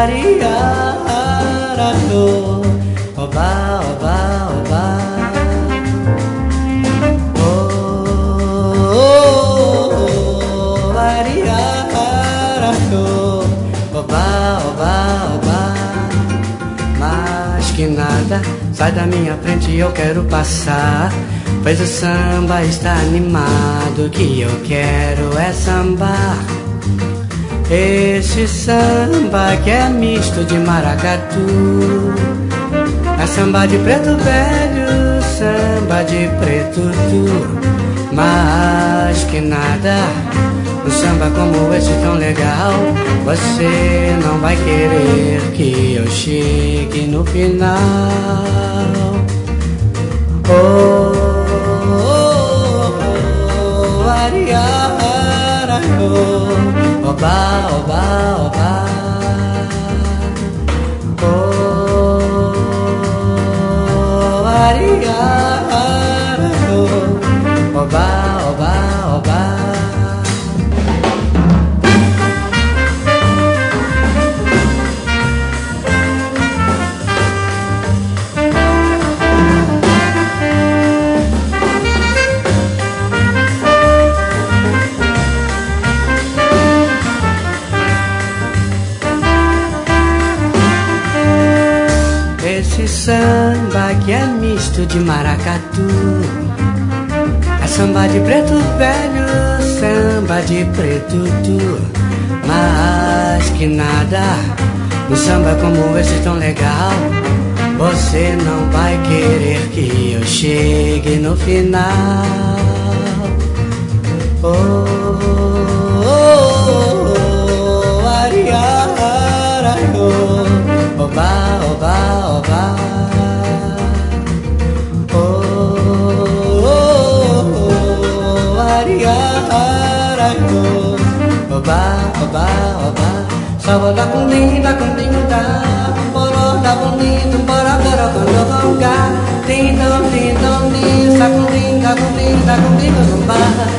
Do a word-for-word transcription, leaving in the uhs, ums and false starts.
ariarato, oba, oba, oba. Oh, oh, oh, ariarato, oba, oba, oba. Mais que nada, sai da minha frente, eu quero passar. Pois o samba está animado, que eu quero é sambar. Esse samba que é misto de maracatu, é samba de preto velho, samba de preto tu. Mas que nada, um samba como esse tão legal, você não vai querer que eu chegue no final. Oh, oba, oba, oba. Oh, ariarato, oba, oba, oba. Esse samba que é misto de maracatu, é samba de preto velho, samba de preto tu. Mas que nada, um samba como esse tão legal, você não vai querer que eu chegue no final. Oh, oh, oh, oh, ariarato, oba, oba, oba. Oh, oh, oh, ariarato, oba, oba, oba. Sabo da kundi, da kundi, da boro, da kundi, bora, bora, bora, bora. Ding dong, ding dong, ding, sa kundi, da kundi, da kundi, bora.